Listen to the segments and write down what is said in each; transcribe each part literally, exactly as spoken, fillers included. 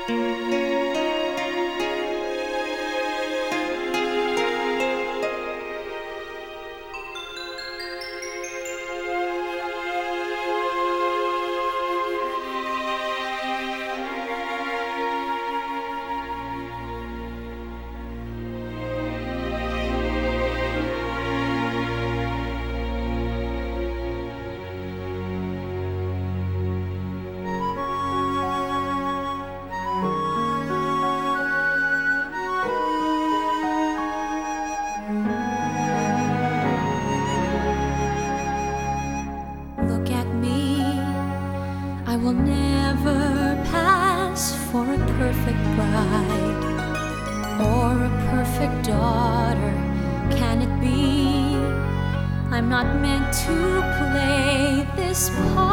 Look at me, I will never pass for a perfect bride or a perfect daughter. Can it be? I'm not meant to play this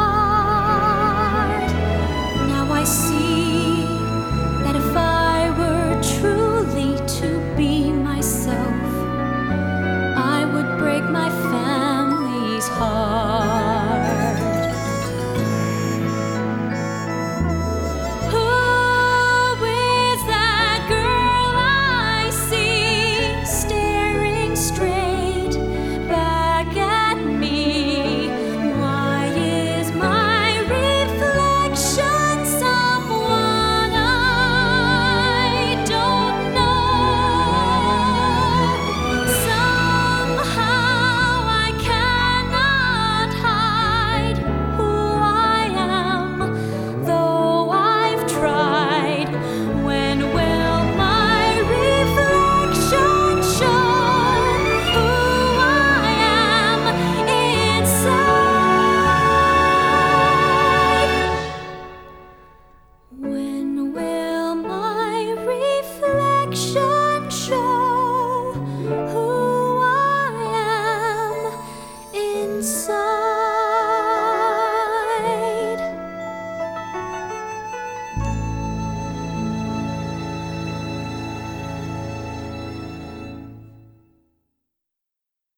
part. Now I see that if I were truly to be myself, I would break my family's heart. When will my reflection show who I am inside?